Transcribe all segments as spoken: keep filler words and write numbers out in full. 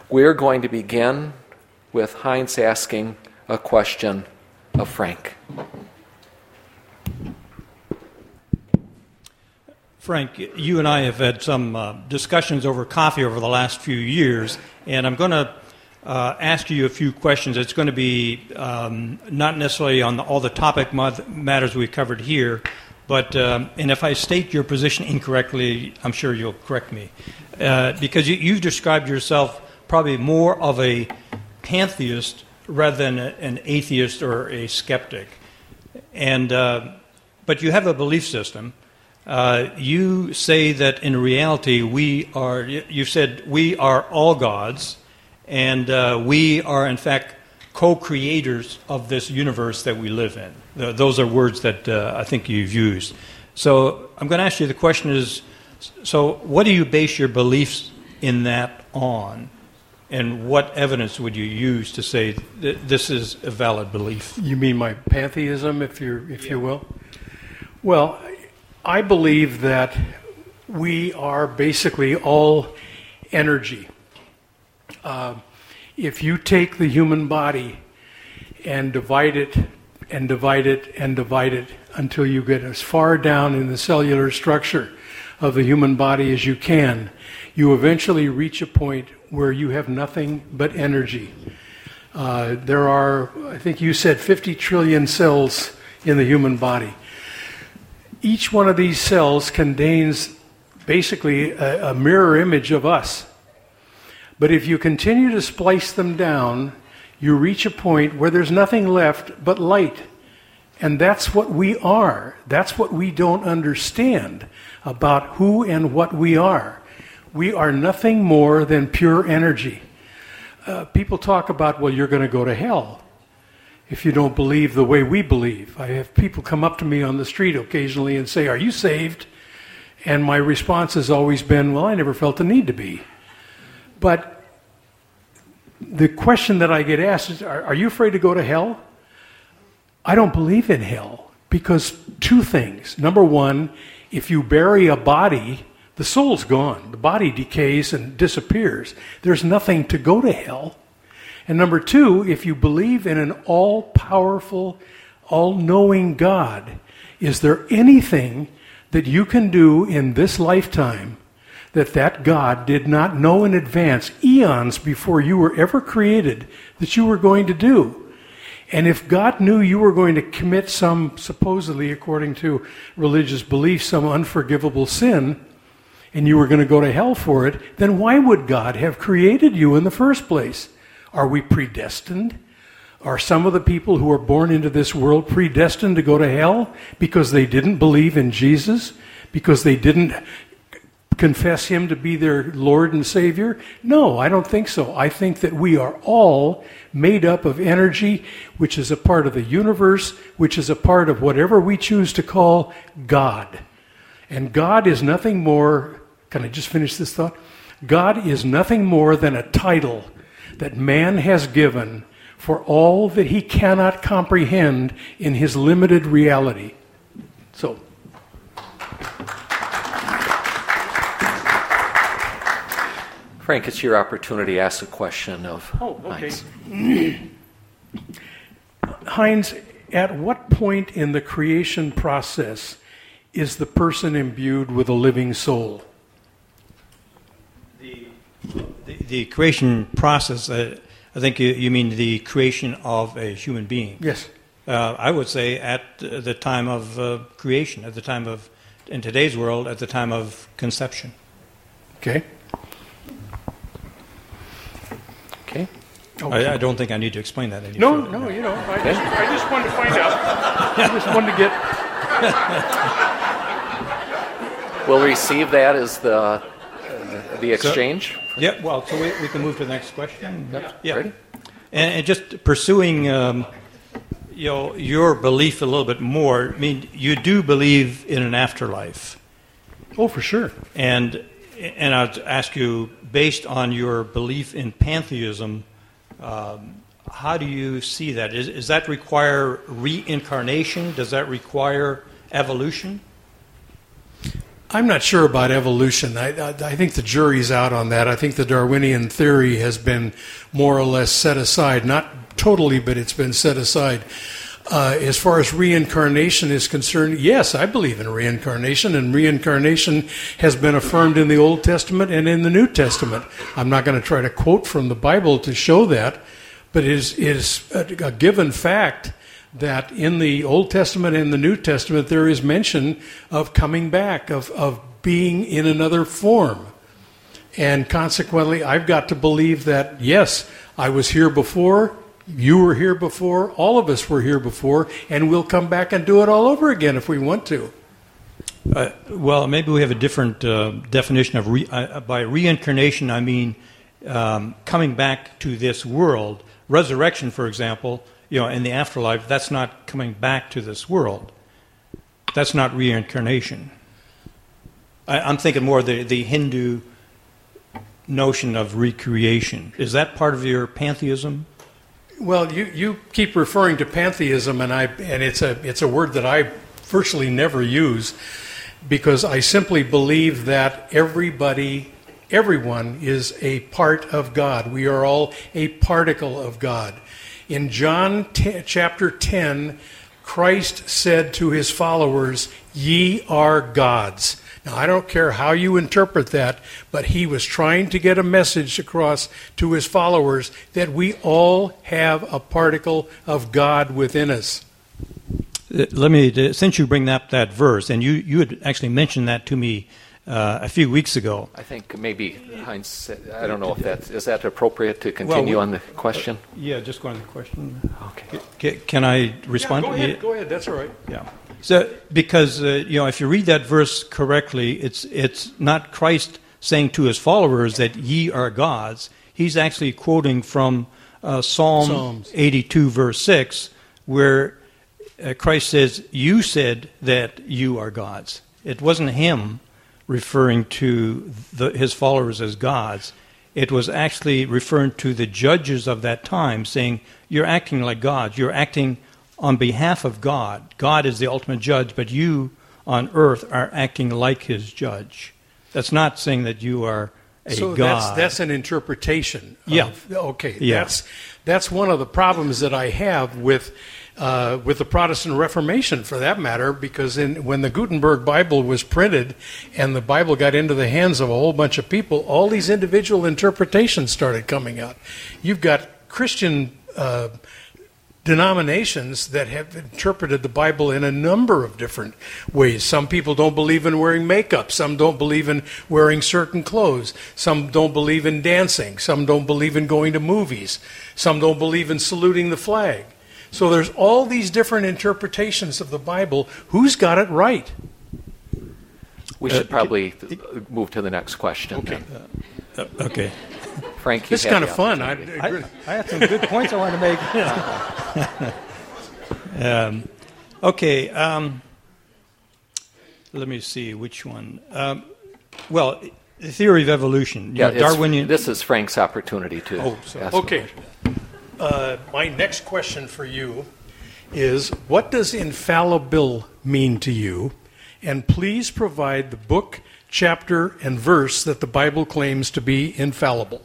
We're going to begin with Heinz asking a question of Frank. Frank, you and I have had some uh, discussions over coffee over the last few years, and I'm going to uh, ask you a few questions. It's going to be um, not necessarily on the, all the topic matters we covered here, but um, and if I state your position incorrectly, I'm sure you'll correct me. Uh, because you, you've described yourself probably more of a pantheist rather than a, an atheist or a skeptic. And uh, but you have a belief system. Uh, you say that in reality we are, you said we are all gods, and uh, we are in fact co-creators of this universe that we live in. The, those are words that uh, I think you've used. So I'm going to ask you, the question is, so what do you base your beliefs in that on? And what evidence would you use to say that this is a valid belief? You mean my pantheism, if you if yeah. you will? Well, I believe that we are basically all energy. Uh, if you take the human body and divide it and divide it and divide it until you get as far down in the cellular structure of the human body as you can, you eventually reach a point where you have nothing but energy. Uh, there are, I think you said, fifty trillion cells in the human body. Each one of these cells contains basically a, a mirror image of us. But if you continue to splice them down, you reach a point where there's nothing left but light. And that's what we are. That's what we don't understand about who and what we are. We are nothing more than pure energy. Uh, people talk about, well, you're going to go to hell if you don't believe the way we believe. I have people come up to me on the street occasionally and say, are you saved? And my response has always been, well, I never felt the need to be. But the question that I get asked is, are, are you afraid to go to hell? I don't believe in hell because two things. Number one, if you bury a body, the soul's gone. The body decays and disappears. There's nothing to go to hell. And number two, if you believe in an all-powerful, all-knowing God, is there anything that you can do in this lifetime that that God did not know in advance, eons before you were ever created, that you were going to do? And if God knew you were going to commit some, supposedly according to religious belief, some unforgivable sin, and you were going to go to hell for it, then why would God have created you in the first place? Are we predestined? Are some of the people who are born into this world predestined to go to hell because they didn't believe in Jesus? Because they didn't confess him to be their Lord and Savior? No, I don't think so. I think that we are all made up of energy, which is a part of the universe, which is a part of whatever we choose to call God. And God is nothing more, can I just finish this thought? God is nothing more than a title that man has given for all that he cannot comprehend in his limited reality. So, Frank, it's your opportunity to ask a question of oh, okay. Heinz. Heinz, at what point in the creation process is the person imbued with a living soul? The, the, the creation process, uh, I think you, you mean the creation of a human being. Yes. Uh, I would say at the time of uh, creation, at the time of, in today's world, at the time of conception. Okay. Okay. Okay. I, I don't think I need to explain that any No, further. no, you know, I just, I just wanted to find out. I just wanted to get... We'll receive that as the uh, the exchange. So, yeah, well, so we, we can move to the next question. Yeah. Yeah. Ready? And, and just pursuing, um, you know, your belief a little bit more. I mean, you do believe in an afterlife. Oh, for sure. And and I'd ask you, based on your belief in pantheism, um, how do you see that? Is, does that require reincarnation? Does that require evolution? I'm not sure about evolution. I, I, I think the jury's out on that. I think the Darwinian theory has been more or less set aside. Not totally, but it's been set aside. Uh, as far as reincarnation is concerned, yes, I believe in reincarnation, and reincarnation has been affirmed in the Old Testament and in the New Testament. I'm not going to try to quote from the Bible to show that, but it is, it is a, a given fact that in the Old Testament and the New Testament there is mention of coming back, of, of being in another form. And consequently, I've got to believe that, yes, I was here before, you were here before, all of us were here before, and we'll come back and do it all over again if we want to. Uh, well, maybe we have a different uh, definition of re- uh, by reincarnation. I mean um, coming back to this world. Resurrection, for example, you know, in the afterlife, that's not coming back to this world. That's not reincarnation. I, I'm thinking more the the Hindu notion of recreation. Is that part of your pantheism? Well, you, you keep referring to pantheism, and I and it's a it's a word that I virtually never use, because I simply believe that everybody, everyone is a part of God. We are all a particle of God. In John ten, chapter ten, Christ said to his followers, "Ye are gods." Now, I don't care how you interpret that, but he was trying to get a message across to his followers that we all have a particle of God within us. Let me, since you bring up that verse, and you, you had actually mentioned that to me uh, a few weeks ago. I think maybe, Heinz, I don't know if that's, is that appropriate to continue well, on the question? Uh, yeah, just go on the question. Okay. Can, can I respond? Yeah, go ahead, go ahead, that's all right. Yeah. So, because, uh, you know, if you read that verse correctly, it's it's not Christ saying to his followers that ye are gods. He's actually quoting from uh, Psalm Psalms. eighty-two, verse six, where uh, Christ says, you said that you are gods. It wasn't him referring to the, his followers as gods. It was actually referring to the judges of that time, saying, you're acting like gods. You're acting on behalf of God. God is the ultimate judge, but you on earth are acting like his judge. That's not saying that you are a so God. So that's, that's an interpretation. Of, yeah. Okay. Yeah. That's that's one of the problems that I have with uh, with the Protestant Reformation, for that matter, because in, when the Gutenberg Bible was printed and the Bible got into the hands of a whole bunch of people, all these individual interpretations started coming out. You've got Christian Uh, denominations that have interpreted the Bible in a number of different ways. Some people don't believe in wearing makeup. Some don't believe in wearing certain clothes. Some don't believe in dancing. Some don't believe in going to movies. Some don't believe in saluting the flag. So there's all these different interpretations of the Bible. Who's got it right? We should probably move to the next question. Okay. Uh, okay. Frank, this is kind of fun. I, I, I had some good points I wanted to make. um, okay. Um, let me see which one. Um, well, the theory of evolution. Yeah, know, Darwinian. This is Frank's opportunity to oh, sorry. ask Okay. Uh, my next question for you is, what does infallible mean to you? And please provide the book, chapter, and verse that the Bible claims to be infallible.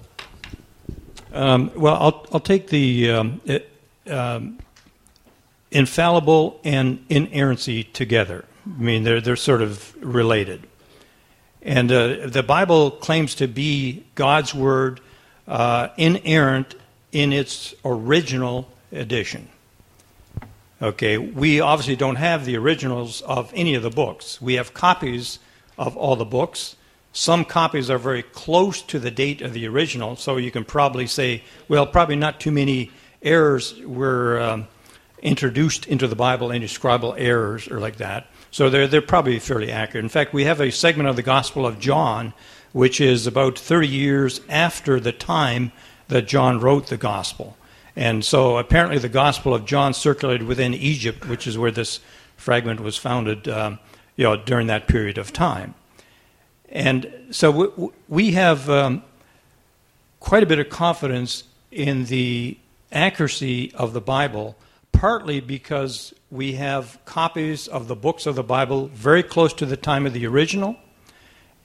Um, well, I'll I'll take the um, it, um, infallible and inerrancy together. I mean, they're they're sort of related. And uh, the Bible claims to be God's word, uh, inerrant in its original edition. Okay, we obviously don't have the originals of any of the books. We have copies of all the books. Some copies are very close to the date of the original, so you can probably say, well, probably not too many errors were um, introduced into the Bible, any scribal errors or like that. So they're, they're probably fairly accurate. In fact, we have a segment of the Gospel of John, which is about thirty years after the time that John wrote the Gospel. And so apparently the Gospel of John circulated within Egypt, which is where this fragment was founded um, you know, during that period of time. And so we, we have um, quite a bit of confidence in the accuracy of the Bible, partly because we have copies of the books of the Bible very close to the time of the original,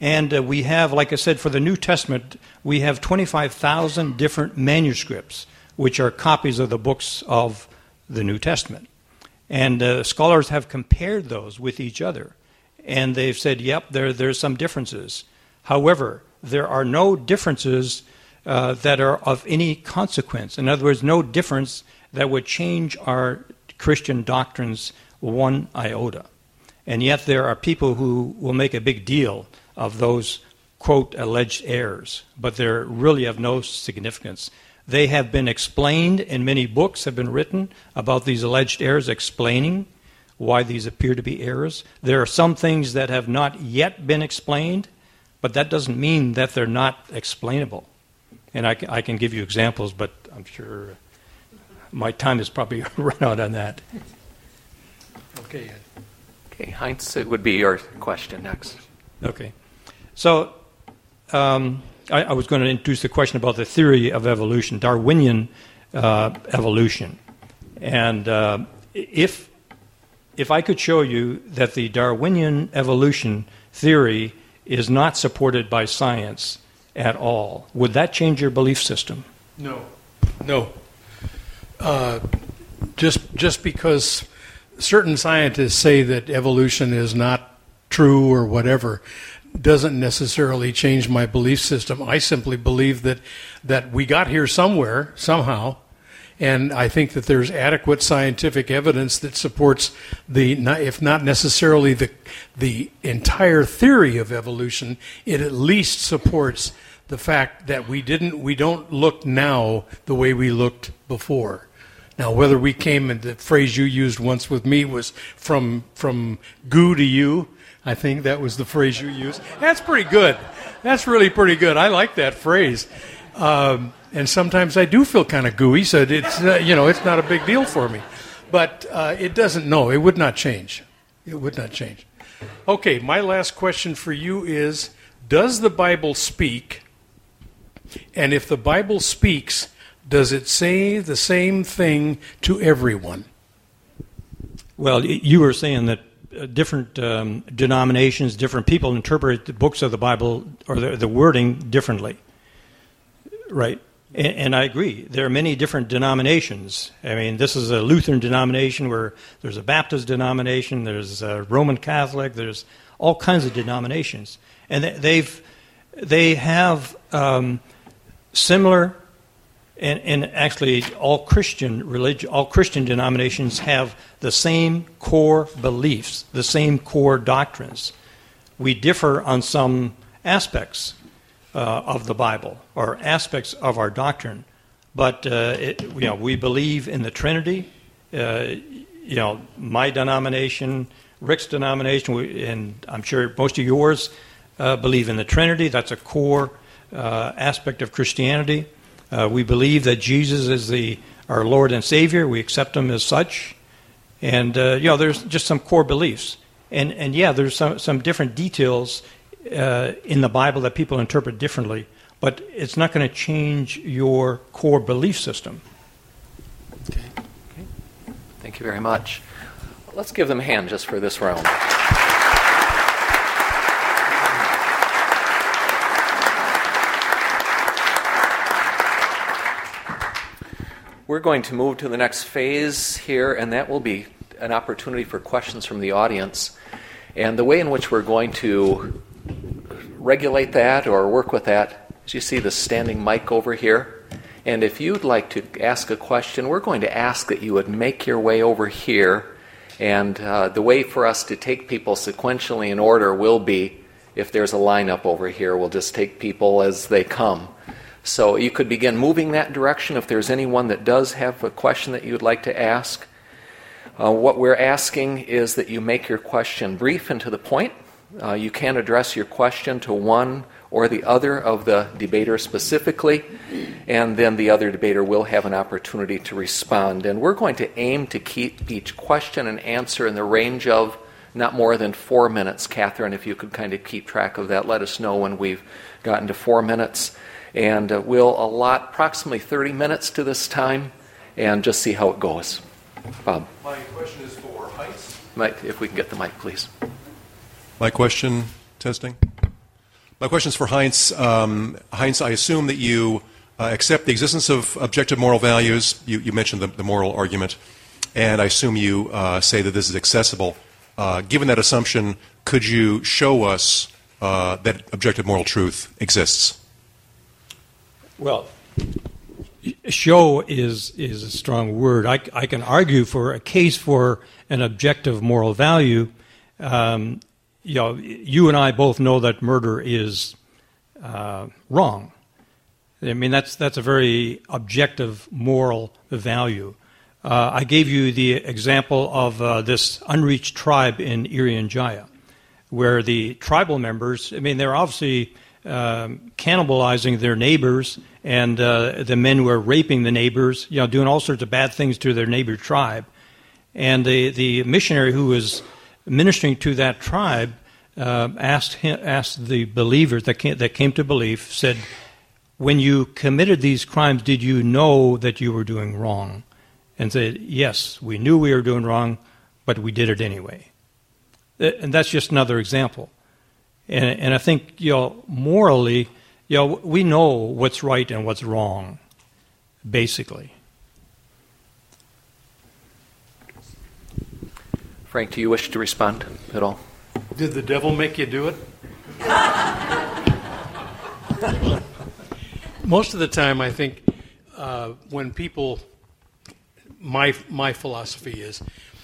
And uh, we have, like I said, for the New Testament, we have twenty-five thousand different manuscripts, which are copies of the books of the New Testament. And uh, scholars have compared those with each other. And they've said, yep, there there's some differences. However, there are no differences uh, that are of any consequence. In other words, no difference that would change our Christian doctrines one iota. And yet there are people who will make a big deal of those, quote, alleged errors, but they really have no significance. They have been explained, and many books have been written about these alleged errors, explaining why these appear to be errors. There are some things that have not yet been explained, but that doesn't mean that they're not explainable. And I can, I can give you examples, but I'm sure my time is probably run out on that. Okay. Okay, Heinz, it would be your question next. Okay. So um, I, I was going to introduce the question about the theory of evolution, Darwinian uh, evolution. And uh, if if I could show you that the Darwinian evolution theory is not supported by science at all, would that change your belief system? No. No. Uh, just just because certain scientists say that evolution is not true or whatever doesn't necessarily change my belief system. I simply believe that that we got here somewhere, somehow, and I think that there's adequate scientific evidence that supports the, if not necessarily the the entire theory of evolution, it at least supports the fact that we didn't we don't look now the way we looked before. Now, whether we came, and the phrase you used once with me was from from goo to you. I think that was the phrase you used. That's pretty good. That's really pretty good. I like that phrase. Um, and sometimes I do feel kind of gooey, so it's uh, you know it's not a big deal for me. But uh, it doesn't. No, it would not change. It would not change. Okay, my last question for you is: does the Bible speak? And if the Bible speaks, does it say the same thing to everyone? Well, you were saying that different um, denominations, different people interpret the books of the Bible or the, the wording differently, right? And, and I agree. There are many different denominations. I mean, this is a Lutheran denomination where there's a Baptist denomination, there's a Roman Catholic, there's all kinds of denominations. And they've, they have um, similar... And, and actually, all Christian religion, all Christian denominations have the same core beliefs, the same core doctrines. We differ on some aspects uh, of the Bible or aspects of our doctrine, but uh, it, you know, we believe in the Trinity. Uh, you know, my denomination, Rick's denomination, we, and I'm sure most of yours uh, believe in the Trinity. That's a core uh, aspect of Christianity. Uh, we believe that Jesus is the our Lord and Savior. We accept Him as such. And, uh, you know, there's just some core beliefs. And, and yeah, there's some, some different details uh, in the Bible that people interpret differently. But it's not going to change your core belief system. Okay. Okay. Thank you very much. Let's give them a hand just for this round. We're going to move to the next phase here, and that will be an opportunity for questions from the audience. And the way in which we're going to regulate that or work with that is you see the standing mic over here. And if you'd like to ask a question, we're going to ask that you would make your way over here. And uh, the way for us to take people sequentially in order will be, if there's a lineup over here, we'll just take people as they come. So you could begin moving that direction if there's anyone that does have a question that you'd like to ask. Uh, what we're asking is that you make your question brief and to the point. Uh, you can address your question to one or the other of the debaters specifically, and then the other debater will have an opportunity to respond. And we're going to aim to keep each question and answer in the range of not more than four minutes. Catherine, if you could kind of keep track of that, let us know when we've gotten to four minutes. And uh, we'll allot approximately thirty minutes to this time and just see how it goes. Bob. My question is for Heinz. Mike, if we can get the mic, please. My question, testing. My question is for Heinz. Um, Heinz, I assume that you uh, accept the existence of objective moral values. You, you mentioned the, the moral argument, and I assume you uh, say that this is accessible. Uh, given that assumption, could you show us uh, that objective moral truth exists? Well, show is is a strong word. I, I can argue for a case for an objective moral value. Um, you know, you and I both know that murder is uh, wrong. I mean, that's that's a very objective moral value. Uh, I gave you the example of uh, this unreached tribe in Irian Jaya, where the tribal members, I mean, they're obviously um, cannibalizing their neighbors, and uh, the men were raping the neighbors, you know, doing all sorts of bad things to their neighbor tribe. And the, the missionary who was ministering to that tribe uh, asked him, asked the believers that came, that came to belief, said, when you committed these crimes, did you know that you were doing wrong? And said, yes, we knew we were doing wrong, but we did it anyway. And that's just another example. And, and I think, you know, morally, you know, we know what's right and what's wrong, basically. Frank, do you wish to respond at all? Did the devil make you do it? Most of the time, I think, uh, when people, my my philosophy is,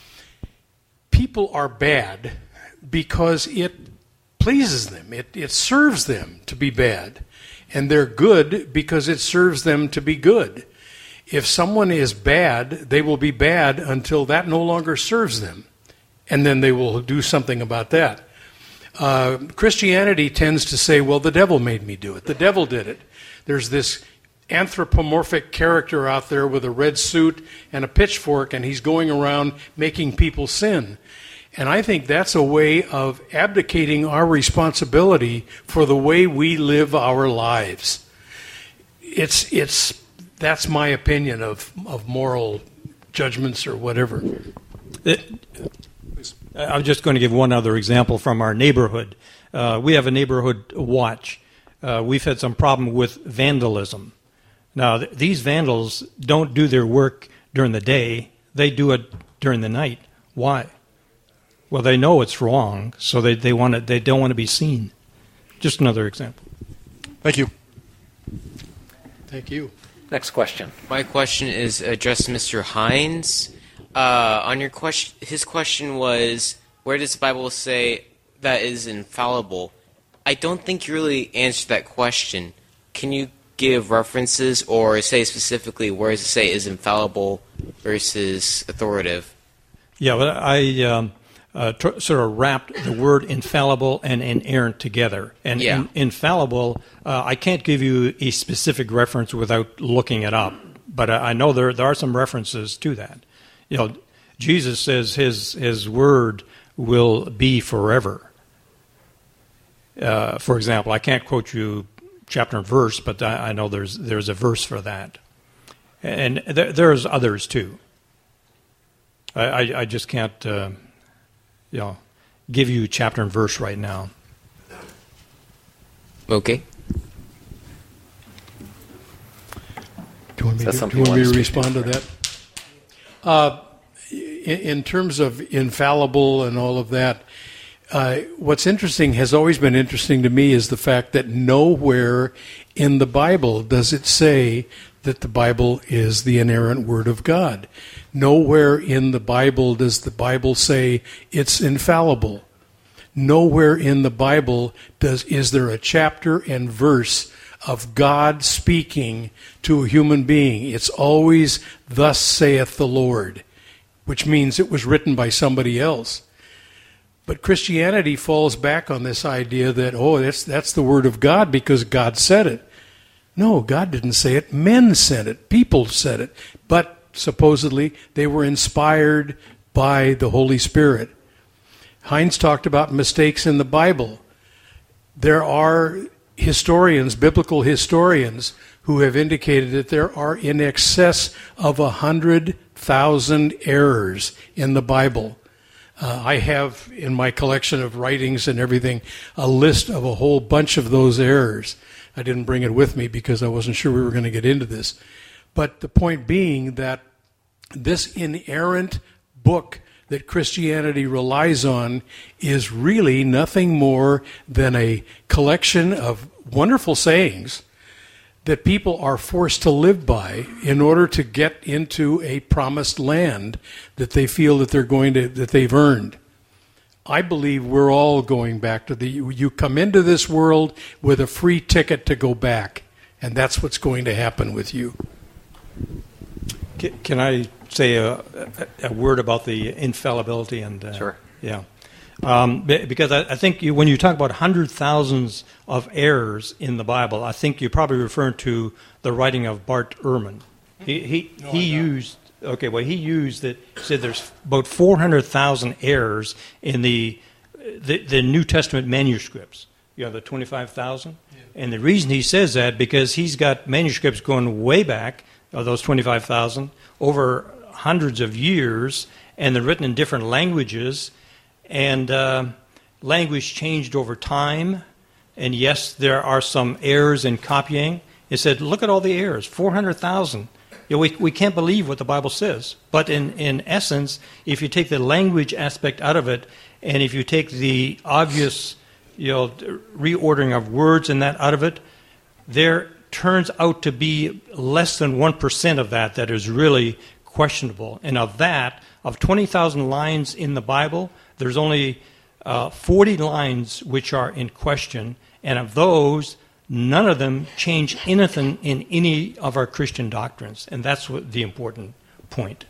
people are bad because it pleases them. It it serves them to be bad. And they're good because it serves them to be good. If someone is bad, they will be bad until that no longer serves them. And then they will do something about that. Uh, Christianity tends to say, well, the devil made me do it. The devil did it. There's this anthropomorphic character out there with a red suit and a pitchfork, and he's going around making people sin. And I think that's a way of abdicating our responsibility for the way we live our lives. It's it's that's my opinion of, of moral judgments or whatever. It, I'm just going to give one other example from our neighborhood. Uh, we have a neighborhood watch. Uh, we've had some problem with vandalism. Now, th- these vandals don't do their work during the day. They do it during the night. Why? Well, they know it's wrong, so they, they want to, they don't want to be seen. Just another example. Thank you. Thank you. Next question. My question is addressed to Mister Heinz. Uh, on your question, his question was, where does the Bible say that is infallible? I don't think you really answered that question. Can you give references or say specifically where does it say is infallible versus authoritative? Yeah, well, I um, uh, tr- sort of wrapped the word infallible and inerrant together. And yeah. in, infallible, uh, I can't give you a specific reference without looking it up, but I, I know there there are some references to that. You know, Jesus says his his word will be forever. Uh, for example, I can't quote you chapter and verse, but I, I know there's there's a verse for that, and there, there's others too. I, I, I just can't, uh, you know, give you chapter and verse right now. Okay. Do you want me to, do you want me to respond to that? Uh, in, in terms of infallible and all of that, uh, what's interesting, has always been interesting to me, is the fact that nowhere in the Bible does it say that the Bible is the inerrant Word of God. Nowhere in the Bible does the Bible say it's infallible. Nowhere in the Bible does is there a chapter and verse of God speaking to a human being. It's always, thus saith the Lord, which means it was written by somebody else. But Christianity falls back on this idea that, oh, that's, that's the word of God because God said it. No, God didn't say it. Men said it. People said it. But supposedly they were inspired by the Holy Spirit. Heinz talked about mistakes in the Bible. There are historians, biblical historians, who have indicated that there are in excess of a hundred thousand errors in the Bible. Uh, I have in my collection of writings and everything a list of a whole bunch of those errors. I didn't bring it with me because I wasn't sure we were going to get into this. But the point being that this inerrant book that Christianity relies on is really nothing more than a collection of wonderful sayings that people are forced to live by in order to get into a promised land that they feel that they're going to, that they've earned. I believe we're all going back to the, you come into this world with a free ticket to go back, and that's what's going to happen with you. Can I say a, a, a word about the infallibility? And uh, Sure. Yeah. Um, because I, I think you, when you talk about hundred thousands of errors in the Bible, I think you're probably referring to the writing of Bart Ehrman. He he, no, he used okay. Well, he used that. Said there's about four hundred thousand errors in the, the the New Testament manuscripts. You know, the twenty-five thousand. Yeah. And the reason he says that because he's got manuscripts going way back. Of those twenty-five thousand over hundreds of years, and they're written in different languages. And uh, language changed over time, and yes, there are some errors in copying. It said, look at all the errors, four hundred thousand. You know, we, we can't believe what the Bible says. But in, in essence, if you take the language aspect out of it, and if you take the obvious you know, reordering of words and that out of it, there turns out to be less than one percent of that that is really questionable. And of that, of twenty thousand lines in the Bible, there's only uh, forty lines which are in question, and of those, none of them change anything in any of our Christian doctrines, and that's what the important point.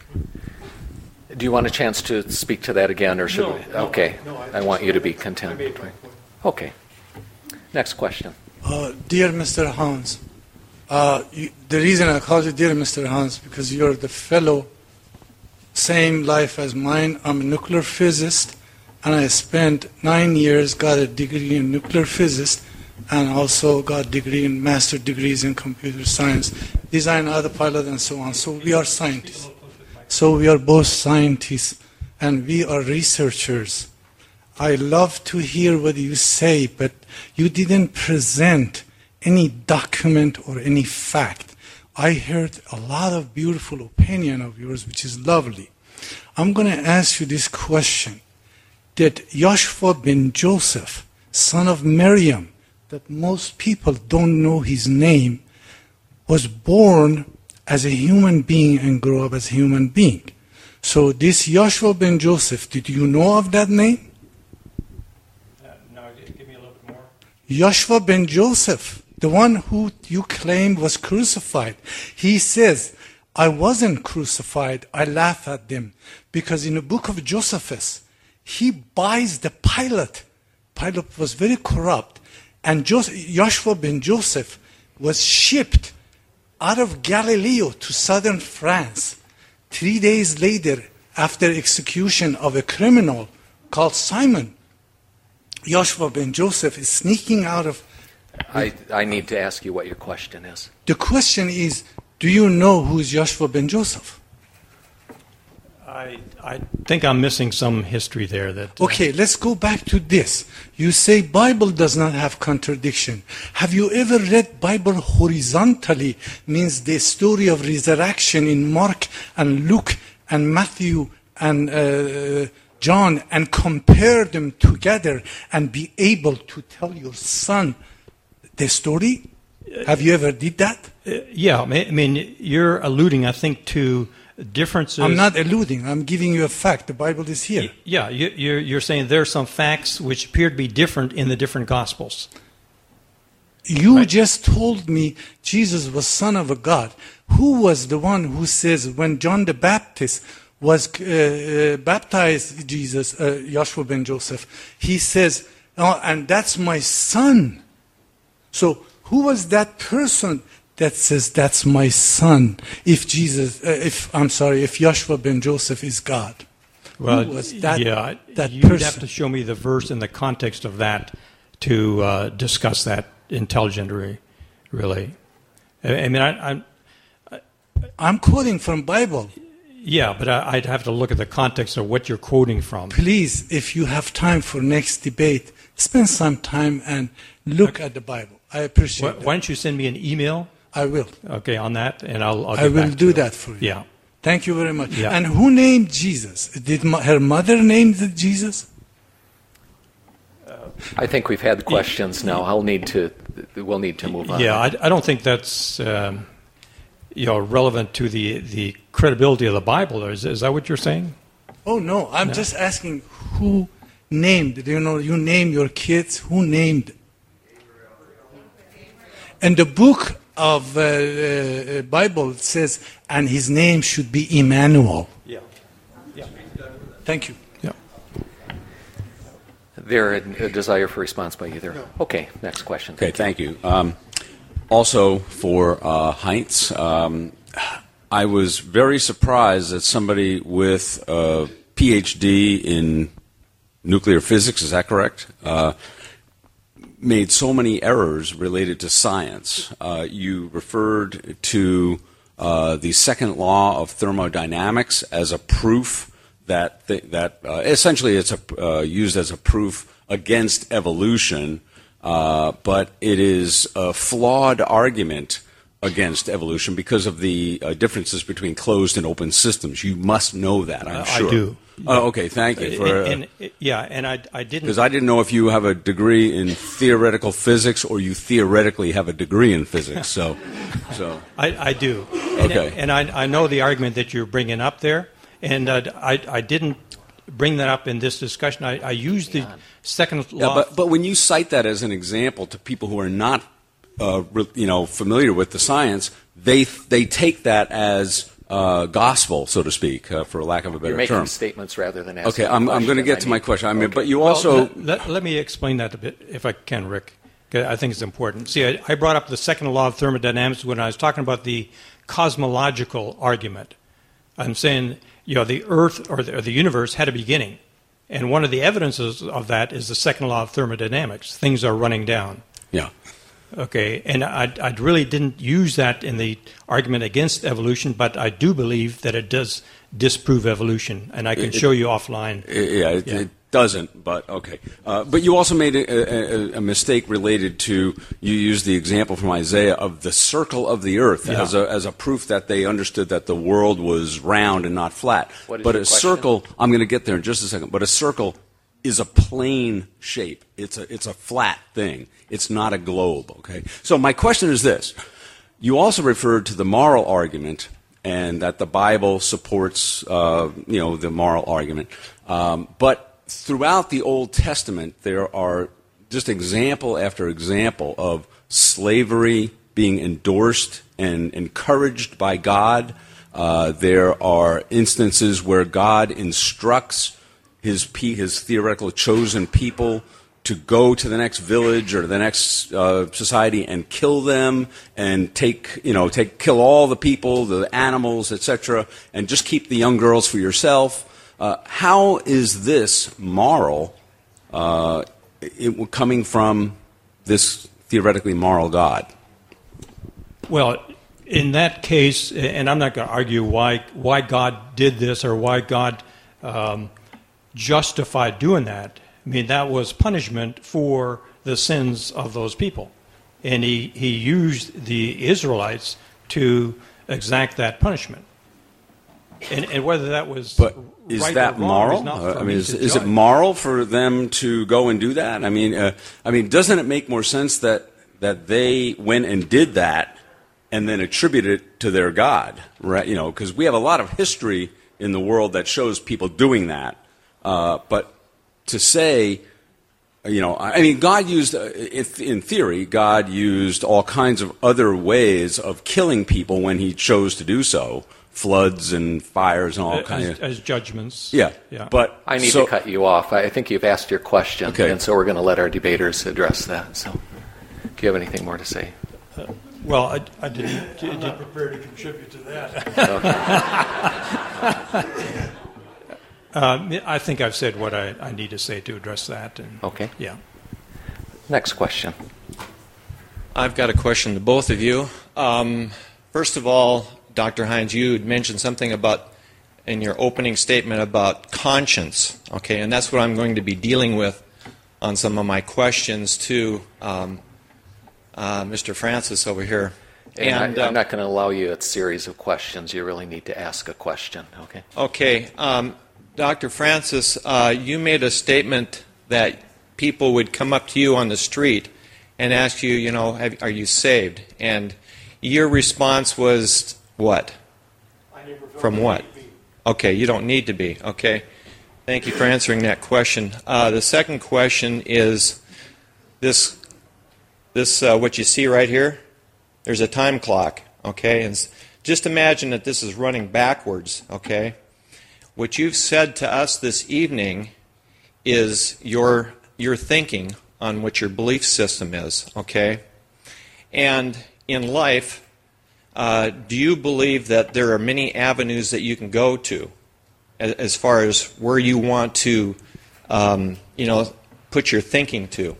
Do you want a chance to speak to that again, or should no, we? No, okay, no, I, I want you to be content. Okay, next question. Uh, dear Mister Hans, uh, you, the reason I called you dear Mister Hans because you're the fellow, same life as mine. I'm a nuclear physicist, and I spent nine years, got a degree in nuclear physics, and also got a degree in master degrees in computer science, design autopilot, and so on. So we are scientists. So we are both scientists, and we are researchers. I love to hear what you say, but you didn't present any document or any fact. I heard a lot of beautiful opinion of yours, which is lovely. I'm going to ask you this question. Did Joshua ben Joseph, son of Miriam, that most people don't know his name, was born as a human being and grew up as a human being? So this Joshua ben Joseph, did you know of that name? Joshua ben Joseph, the one who you claimed was crucified. He says, I wasn't crucified, I laugh at them. Because in the book of Josephus, he buys the Pilate. Pilate was very corrupt. And Joshua ben Joseph was shipped out of Galilee to southern France. Three days later, after execution of a criminal called Simon, Joshua ben Joseph is sneaking out of... I, I need to ask you what your question is. The question is, do you know who is Joshua ben Joseph? I, I think I'm missing some history there. That uh, Okay, let's go back to this. You say Bible does not have contradiction. Have you ever read Bible horizontally? Means the story of resurrection in Mark and Luke and Matthew and... Uh, John, and compare them together and be able to tell your son the story? Have you ever did that? Uh, yeah, I mean, you're alluding, I think, to differences. I'm not alluding. I'm giving you a fact. The Bible is here. Yeah, you, you're, you're saying there are some facts which appear to be different in the different Gospels. You right. just told me Jesus was Son of a God. Who was the one who says when John the Baptist was uh, uh, baptized, Jesus, uh, Joshua ben Joseph, he says, oh, and that's my son. So who was that person that says that's my son? If Jesus, uh, if I'm sorry, if Joshua ben Joseph is God, well, who was that? Yeah, that you'd person? have to show me the verse in the context of that to uh, discuss that intelligently. Really, I, I mean, I, I'm. I'm quoting from Bible. Yeah, but I, I'd have to look at the context of what you're quoting from. Please, if you have time for next debate, spend some time and look Okay. at the Bible. I appreciate Why, that. why don't you send me an email? I will. Okay, on that, and I'll. I'll I get will back to do you. that for you. Yeah. Thank you very much. Yeah. And who named Jesus? Did mo- her mother name the Jesus? I think we've had questions now. I'll need to. We'll need to move on. Yeah, I, I don't think that's um, you know relevant to the the credibility of the Bible. Is is that what you're saying? Oh no, I'm just asking who named. You know, you name your kids. Who named? And the book of uh, uh, Bible says, and his name should be Emmanuel. Yeah. Yeah. Thank you. Yeah. There a, a desire for response by either. Okay, next question. Okay, thank you. Um, also, for uh, Heinz, um, I was very surprised that somebody with a P H D in nuclear physics, is that correct, uh, made so many errors related to science. Uh, you referred to uh, the second law of thermodynamics as a proof that th- that uh, essentially it's a, uh, used as a proof against evolution, uh, but it is a flawed argument against evolution because of the uh, differences between closed and open systems. You must know that, I'm Uh, sure. I do. Oh, okay, thank you. For, and, and, yeah, and I, I didn't. because I didn't know if you have a degree in theoretical physics or you theoretically have a degree in physics. So, so I, I do. And, Okay. and I, I know the argument that you're bringing up there, and uh, I, I didn't bring that up in this discussion. I, I used the second law. yeah, but but when you cite that as an example to people who are not, uh, re- you know, familiar with the science, they they take that as uh, gospel, so to speak, uh, for lack of a better You're making term. statements rather than asking. Okay, a I'm I'm going to question. get I to my need- question. I mean, okay. but you Well, also. let, let, let me explain that a bit, if I can, Rick. 'Cause I think it's important. See, I, I brought up the second law of thermodynamics when I was talking about the cosmological argument. I'm saying, you know, the Earth or the, or the universe had a beginning, and one of the evidences of that is the second law of thermodynamics. Things are running down. Yeah. Okay, and I, I really didn't use that in the argument against evolution, but I do believe that it does disprove evolution, and I can It- show you offline. Yeah, it, Yeah. it doesn't, but okay. Uh, but you also made a, a, a mistake related to, you used the example from Isaiah of the circle of the earth Yeah. as, a, as a proof that they understood that the world was round and not flat. What is but your a question? circle, I'm going to get there in just a second, but a circle is a plane shape. It's a, it's a flat thing. It's not a globe, okay? So my question is this. You also referred to the moral argument and that the Bible supports, uh, you know, the moral argument. Um, but throughout the Old Testament, there are just example after example of slavery being endorsed and encouraged by God. Uh, there are instances where God instructs his pe- his theoretical chosen people to go to the next village or the next uh, society and kill them and take, you know, take kill all the people, the animals, et cetera, and just keep the young girls for yourself. Uh, how is this moral uh, it, coming from this theoretically moral God? Well, in that case, and I'm not going to argue why why God did this or why God um, justified doing that. I mean, that was punishment for the sins of those people. And he, he used the Israelites to exact that punishment. And, and whether that was But is right that or wrong moral? is not Uh, for I me mean, is, to is it judge. moral for them to go and do that? I mean, uh, I mean, doesn't it make more sense that that they went and did that and then attributed it to their God, right? You know, because we have a lot of history in the world that shows people doing that. Uh, but to say, you know, I mean, God used, uh, in theory, God used all kinds of other ways of killing people when He chose to do so. Floods and fires and all as, kinds of... as judgments. Yeah, Yeah. but... I need so- to cut you off. I think you've asked your question, Okay. and so we're going to let our debaters address that. So, do you have anything more to say? Well, I, I didn't. I'm not prepared to contribute to that. um, I think I've said what I, I need to say to address that. And, Okay. Yeah. Next question. I've got a question to both of you. Um, first of all, Doctor Heinz, you had mentioned something about in your opening statement about conscience, okay, and that's what I'm going to be dealing with on some of my questions to um, uh, Mister Francis over here. And, And I, I'm um, not going to allow you a series of questions. You really need to ask a question, okay? Okay, um, Doctor Francis, uh, you made a statement that people would come up to you on the street and ask you, you know, have, are you saved? And your response was what? I never felt From the what? need to be. Okay, you don't need to be. Okay. Thank you for answering that question. Uh, the second question is this, this uh, what you see right here? There's a time clock, okay? And s- just imagine that this is running backwards, okay? What you've said to us this evening is your, your thinking on what your belief system is, okay? And in life, uh, do you believe that there are many avenues that you can go to a- as far as where you want to, um, you know, put your thinking to?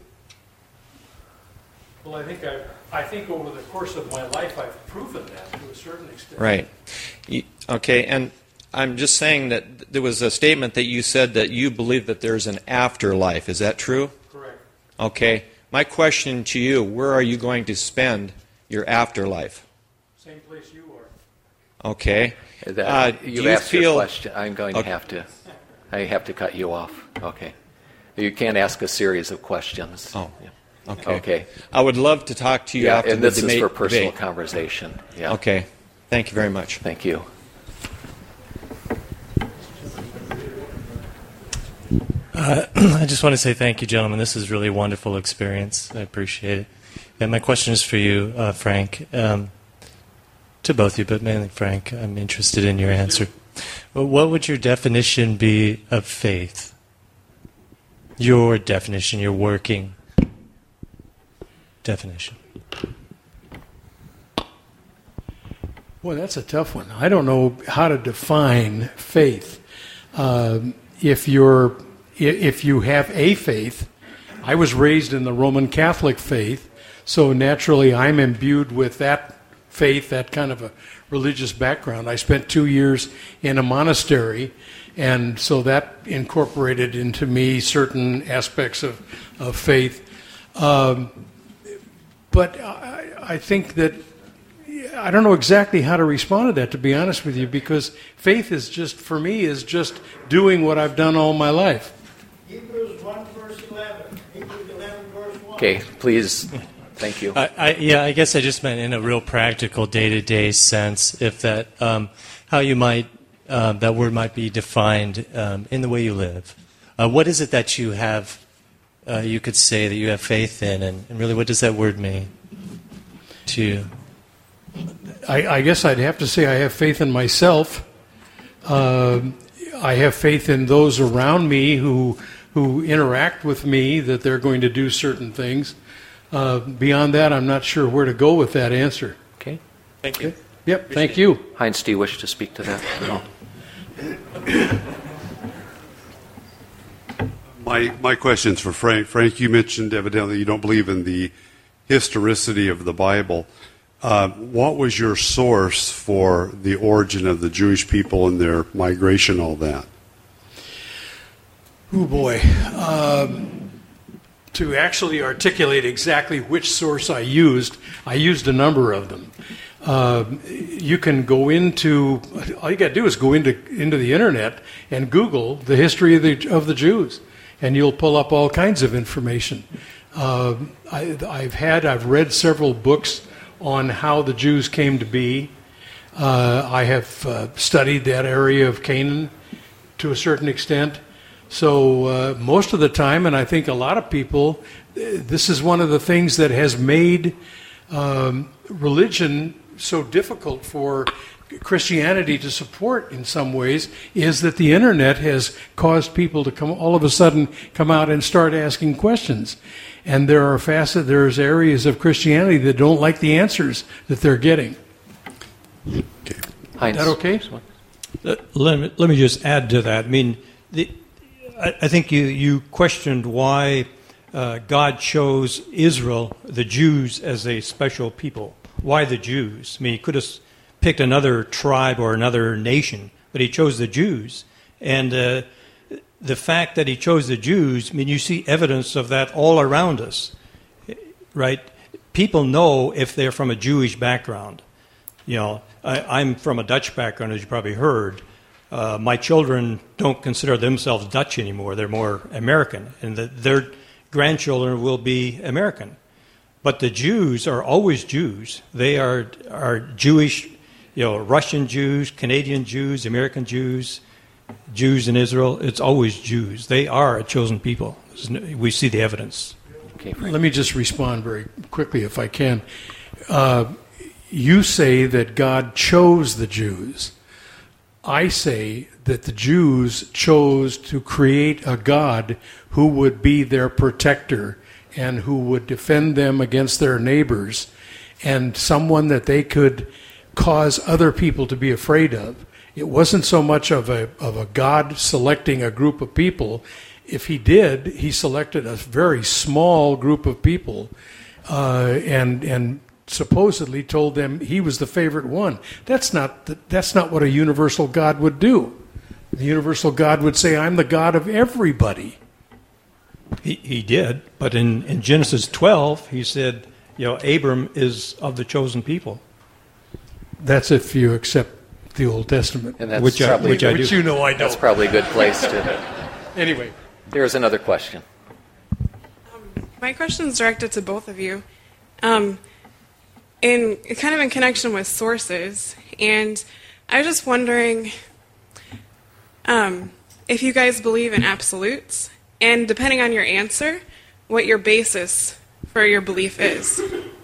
Well, I think I, I think over the course of my life, I've proven that to a certain extent. Right. You- Okay, and I'm just saying that there was a statement that you said that you believe that there's an afterlife. Is that true? Correct. Okay. My question to you, where are you going to spend your afterlife? Same place you are. Okay. That, Uh, do you've you asked your feel- question. I'm going to Okay. have to, I have to cut you off. Okay. You can't ask a series of questions. Oh, Yeah. okay. Okay. I would love to talk to you Yeah, after and the this debate. is for personal debate. conversation. Yeah. Okay. Thank you very much. Thank you. Uh, I just want to say thank you, gentlemen. This is really a wonderful experience. I appreciate it. And my question is for you, uh, Frank, um, to both of you, but mainly Frank. I'm interested in your answer. Well, what would your definition be of faith? Your definition, your working definition. Boy, that's a tough one. I don't know how to define faith. Um, if you're, i- if you have a faith, I was raised in the Roman Catholic faith, so naturally I'm imbued with that faith, that kind of a religious background. I spent two years in a monastery, and so that incorporated into me certain aspects of, of faith. Um, but I, I think that I don't know exactly how to respond to that, to be honest with you, because faith is just, for me, is just doing what I've done all my life. Hebrews one verse eleven. Hebrews eleven verse one. Okay, please. Thank you. I, I, yeah, I guess I just meant in a real practical, day-to-day sense, if that, um, how you might, um, that word might be defined um, in the way you live. Uh, what is it that you have, uh, you could say that you have faith in, and, and really what does that word mean to you? I, I guess I'd have to say I have faith in myself. Um I have faith in those around me who who interact with me, that they're going to do certain things. Uh, beyond that, I'm not sure where to go with that answer. Okay. Thank you. Yep, thank you. Heinz, do you wish to speak to that? No. My my question's for Frank. Frank, you mentioned evidently you don't believe in the historicity of the Bible. Uh, what was your source for the origin of the Jewish people and their migration, all that? Oh boy. Um, to actually articulate exactly which source I used, I used a number of them. Um, you can go into, all you got to do is go into into the internet and Google the history of the of the Jews, and you'll pull up all kinds of information. Uh, I, I've had, I've read several books on how the Jews came to be. Uh, I have uh, studied that area of Canaan to a certain extent. So uh, most of the time, and I think a lot of people, this is one of the things that has made um, religion so difficult for Christianity to support in some ways, is that the internet has caused people to come all of a sudden come out and start asking questions. And there are facets, there's areas of Christianity that don't like the answers that they're getting. Okay. Heinz. Is that okay? Uh, Let me, let me just add to that. I mean, the, I, I think you, you questioned why uh, God chose Israel, the Jews, as a special people. Why the Jews? I mean, he could have picked another tribe or another nation. but he chose the Jews. And uh, the fact that he chose the Jews, I mean, you see evidence of that all around us, right? People know if they're from a Jewish background. You know, I, I'm from a Dutch background, as you probably heard. Uh, my children don't consider themselves Dutch anymore. They're more American, and the, their grandchildren will be American. But the Jews are always Jews. They are are Jewish, you know, Russian Jews, Canadian Jews, American Jews, Jews in Israel. It's always Jews. They are a chosen people. We see the evidence. Okay, let me just respond very quickly, if I can. Uh, you say that God chose the Jews. I say that the Jews chose to create a God who would be their protector and who would defend them against their neighbors, and someone that they could cause other people to be afraid of. It wasn't so much of a of a God selecting a group of people. If he did, he selected a very small group of people, uh, and and supposedly told them he was the favorite one. That's not the, that's not what a universal God would do. The universal God would say, "I'm the God of everybody." He, he did, but in, in Genesis twelve, he said, you know, Abram is of the chosen people. That's if you accept the Old Testament. And that's which probably, I, which I which do. you know I don't. That's probably a good place to... Anyway. There's another question. Um, my question is directed to both of you. Um, in kind of in connection with sources, and I was just wondering um, if you guys believe in absolutes, and depending on your answer, what your basis for your belief is.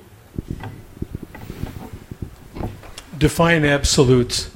Define absolutes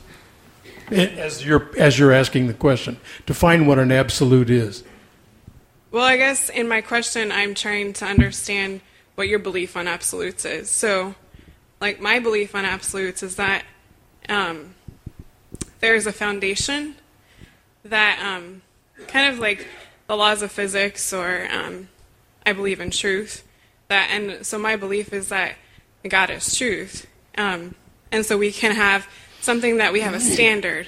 as you're as you're asking the question. Define what an absolute is. Well, I guess in my question, I'm trying to understand what your belief on absolutes is. So, like, my belief on absolutes is that um, there's a foundation that um, kind of like the laws of physics, or um, I believe in truth. That, and so my belief is that God is truth. Um, and so we can have something that we have a standard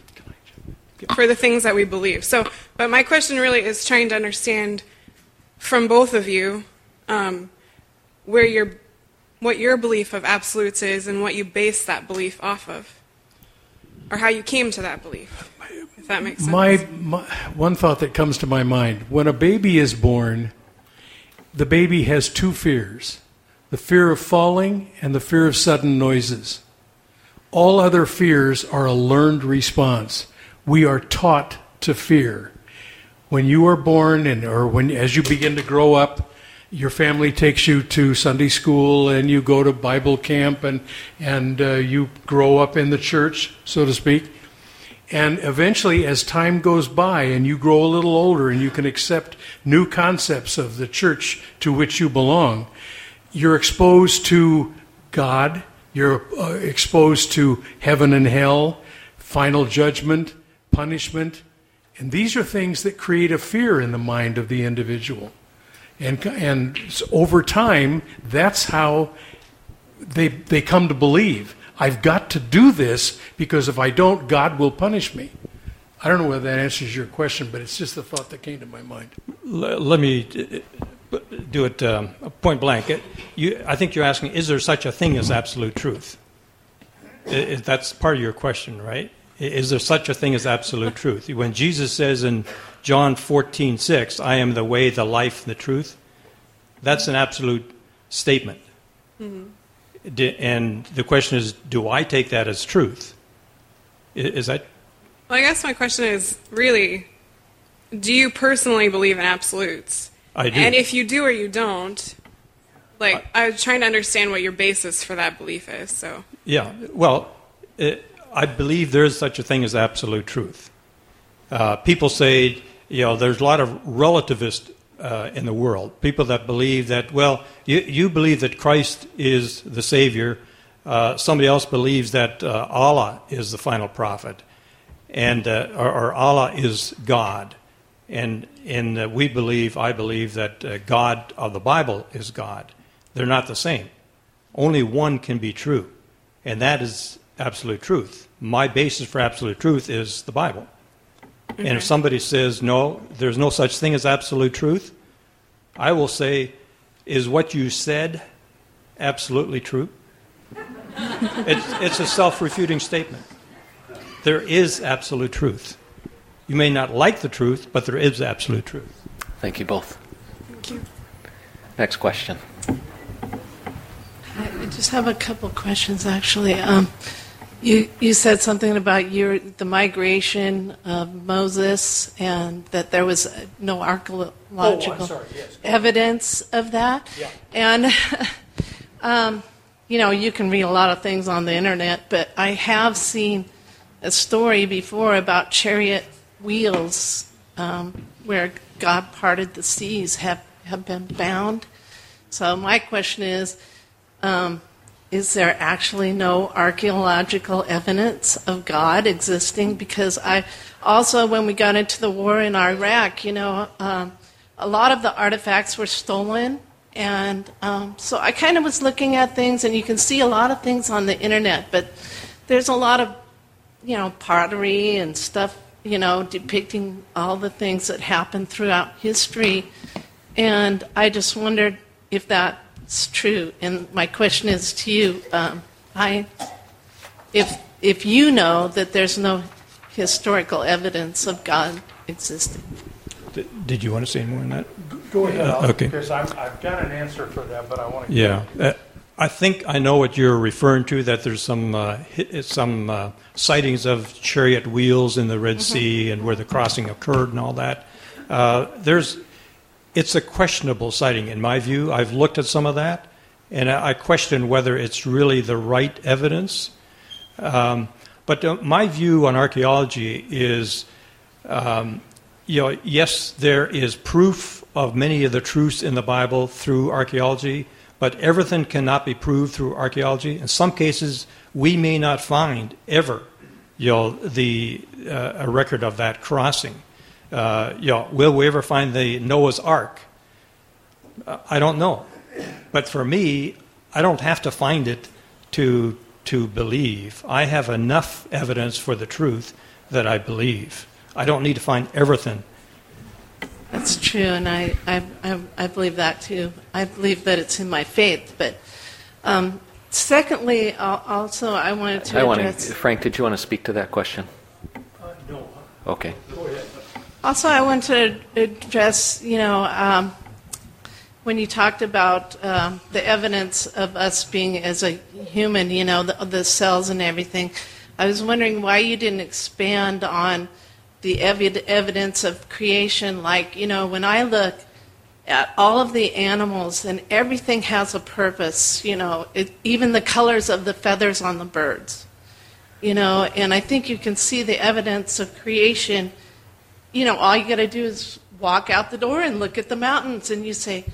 for the things that we believe. So, but my question really is trying to understand from both of you um, where your, what your belief of absolutes is and what you base that belief off of, or how you came to that belief, if that makes sense. My, my one thought that comes to my mind, when a baby is born, the baby has two fears, the fear of falling and the fear of sudden noises. All other fears are a learned response. We are taught to fear. When you are born, and or when as you begin to grow up, your family takes you to Sunday school and you go to Bible camp, and and uh, you grow up in the church, so to speak. And eventually, as time goes by and you grow a little older and you can accept new concepts of the church to which you belong, you're exposed to God, you're uh, exposed to heaven and hell, final judgment, punishment. And these are things that create a fear in the mind of the individual. And, and over time, that's how they, they come to believe. I've got to do this because if I don't, God will punish me. I don't know whether that answers your question, but it's just the thought that came to my mind. Let me do it um, point blank. You, I think you're asking, is there such a thing as absolute truth? That's part of your question, right? Is there such a thing as absolute truth? When Jesus says in John fourteen six, I am the way, the life, and the truth, that's an absolute statement. Mm-hmm. And the question is, do I take that as truth? Is that? Well, I guess my question is really, do you personally believe in absolutes? I do. And if you do or you don't, like, I, I was trying to understand what your basis for that belief is. So. Yeah. Well, it, I believe there is such a thing as absolute truth. Uh, people say, you know, there's a lot of relativists uh, in the world. People that believe that, well, you, you believe that Christ is the Savior. Uh, somebody else believes that uh, Allah is the final prophet, and uh, or, or Allah is God. And and uh, we believe, I believe that uh, God of the Bible is God. They're not the same. Only one can be true, and that is absolute truth. My basis for absolute truth is the Bible. Okay. And if somebody says, no, there's no such thing as absolute truth, I will say, is what you said absolutely true? it's, it's a self-refuting statement. There is absolute truth. You may not like the truth, but there is absolute truth. Thank you both. Thank you. Next question. I just have a couple of questions, actually. Um, you you said something about your the migration of Moses and that there was no archaeological Oh, I'm sorry, yes. evidence of that. Yeah. And, um, you know, you can read a lot of things on the internet, but I have seen a story before about chariot wheels um, where God parted the seas have, have been found. So my question is, um, is there actually no archaeological evidence of God existing? Because I also, when we got into the war in Iraq, you know, um, a lot of the artifacts were stolen. And um, so I kind of was looking at things, and you can see a lot of things on the internet, but there's a lot of, you know, pottery and stuff, you know, depicting all the things that happened throughout history. And I just wondered if that's true. And my question is to you, um, I, if if you know that there's no historical evidence of God existing. Did you want to say more on that? Go ahead, Uh, okay. because I'm, I've got an answer for that, but I want to. Yeah. Uh, I think I know what you're referring to, that there's some uh, hit, some uh, sightings of chariot wheels in the Red Mm-hmm. Sea and where the crossing occurred and all that. Uh, there's, it's a questionable sighting in my view. I've looked at some of that, and I, I question whether it's really the right evidence. Um, but uh, my view on archaeology is, um, you know, yes, there is proof of many of the truths in the Bible through archaeology, but everything cannot be proved through archaeology. In some cases, we may not find ever, you know, the uh, a record of that crossing. Uh, you know, will we ever find the Noah's Ark? Uh, I don't know. But for me, I don't have to find it to to believe. I have enough evidence for the truth that I believe. I don't need to find everything. That's true, and I, I, I, I believe that too. I believe that it's in my faith. But um, secondly, al- also, I wanted to I want address... to, Frank, did you want to speak to that question? Uh, no. Okay. Go ahead. Also, I want to address, you know, um, when you talked about um, the evidence of us being as a human, you know, the, the cells and everything, I was wondering why you didn't expand on the evi- evidence of creation. Like, you know, when I look at all of the animals and everything has a purpose, you know, it, even the colors of the feathers on the birds, you know, and I think you can see the evidence of creation. You know, all you got to do is walk out the door and look at the mountains, and you say,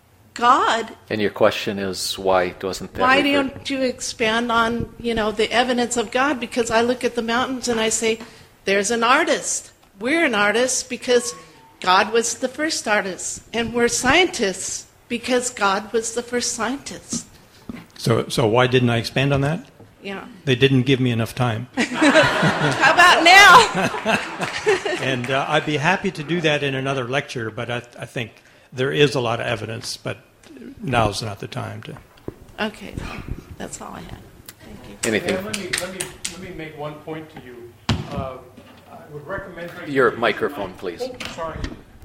God. And your question is, why doesn't that? Why refer- don't you expand on, you know, the evidence of God? Because I look at the mountains and I say, there's an artist. We're an artist because God was the first artist, and we're scientists because God was the first scientist. So, so why didn't I expand on that? Yeah. They didn't give me enough time. How about now? And uh, I'd be happy to do that in another lecture, but I, I think there is a lot of evidence, but now's not the time to. Okay, that's all I had. Thank you. Anything? Yeah, let me let me let me make one point to you. Uh, I would recommend Your microphone, please. Oh, sorry.